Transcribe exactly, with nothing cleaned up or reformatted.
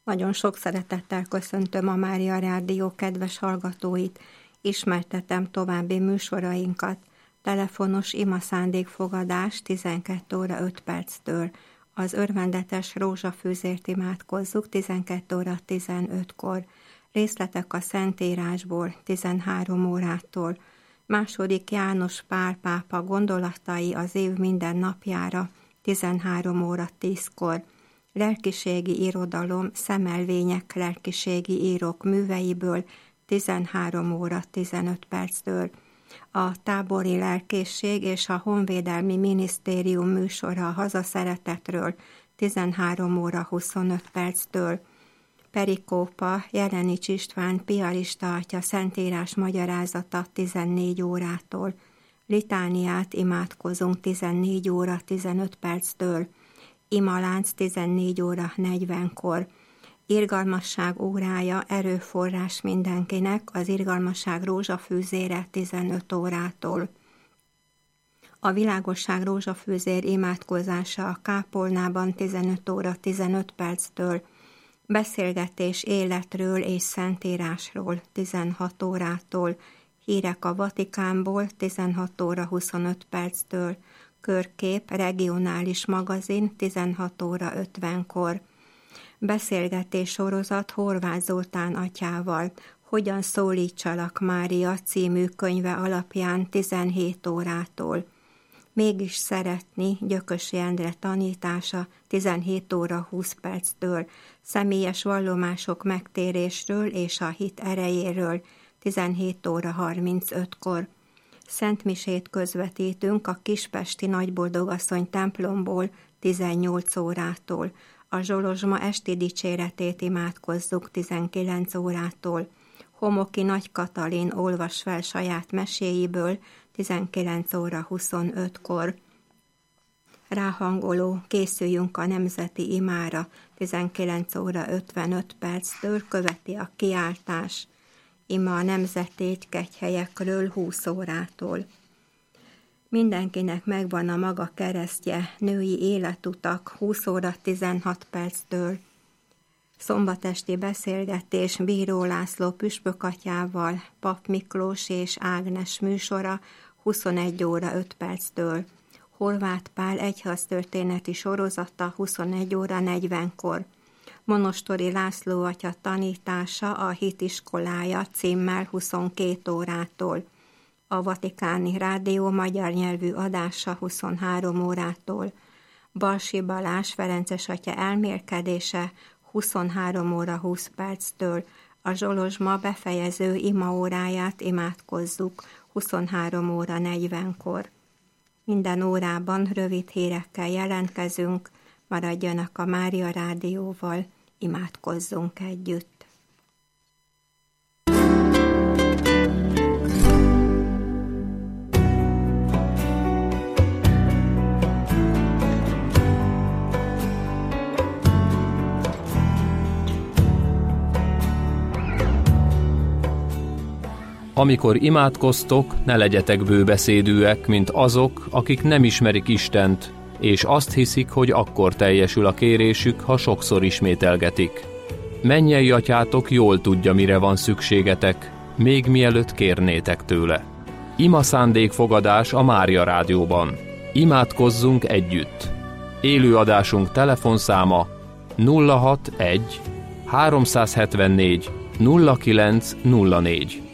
Nagyon sok szeretettel köszöntöm a Mária Rádió kedves hallgatóit, ismertetem további műsorainkat. Telefonos ima szándékfogadás tizenkét óra öt perctől. Az örvendetes rózsafűzért imádkozzuk tizenkét óra tizenötkor. Részletek a Szentírásból tizenhárom órától. Második János Pál pápa gondolatai az év minden napjára tizenhárom óra tízkor. Lelkiségi irodalom, szemelvények lelkiségi írók műveiből tizenhárom óra tizenöt perctől. A tábori lelkészség és a honvédelmi minisztérium műsora a hazaszeretetről tizenhárom óra huszonöt perctől. Perikópa, Jelenics István piarista atya szentírás magyarázata tizennégy órától. Litániát imádkozunk tizennégy óra tizenöt perctől. Imalánc tizennégy óra negyvenkor. Irgalmasság órája, erőforrás mindenkinek, az irgalmasság rózsafűzére tizenöt órától. A világosság rózsafűzér imádkozása a kápolnában tizenöt óra tizenöt perctől. Beszélgetés életről és szentírásról tizenhat órától. Hírek a Vatikánból tizenhat óra huszonöt perctől. Körkép, regionális magazin tizenhat óra ötvenkor. Beszélgetés sorozat Horváth Zoltán atyával, Hogyan szólítsalak Mária című könyve alapján tizenhét órától. Mégis szeretni, Gyökösi Endre tanítása tizenhét óra húsz perctől. Személyes vallomások megtérésről és a hit erejéről tizenhét óra harmincötkor. Szentmisét közvetítünk a Kispesti Nagyboldogasszony templomból tizennyolc órától. A Zsolozsma esti dicséretét imádkozzuk tizenkilenc órától. Homoki Nagy Katalin olvas fel saját meséiből tizenkilenc óra huszonötkor. Ráhangoló, készüljünk a nemzeti imára tizenkilenc óra ötvenöt perctől, követi a kiáltás. Ima a nemzeti kegyhelyekről húsz órától. Mindenkinek megvan a maga keresztje, női életutak húsz óra tizenhat perctől. Szombatesti beszélgetés Bíró László püspökatyával, Pap Miklós és Ágnes műsora huszonegy óra öt perctől. Horváth Pál egyháztörténeti sorozata huszonegy óra negyvenkor. Monostori László atya tanítása a hitiskolája címmel huszonkét órától. A Vatikáni Rádió magyar nyelvű adása huszonhárom órától. Balsi Balázs Ferences atya elmélkedése huszonhárom óra húsz perctől. A Zsolozsma befejező imaóráját imádkozzuk huszonhárom óra negyvenkor. Minden órában rövid hírekkel jelentkezünk, maradjanak a Mária Rádióval, imádkozzunk együtt. Amikor imádkoztok, ne legyetek bőbeszédűek, mint azok, akik nem ismerik Istent, és azt hiszik, hogy akkor teljesül a kérésük, ha sokszor ismételgetik. Mennyei atyátok jól tudja, mire van szükségetek, még mielőtt kérnétek tőle. Ima szándékfogadás a Mária Rádióban. Imádkozzunk együtt. Élőadásunk telefonszáma nulla hatvanegy háromszázhetvennégy nulla kilenc nulla négy.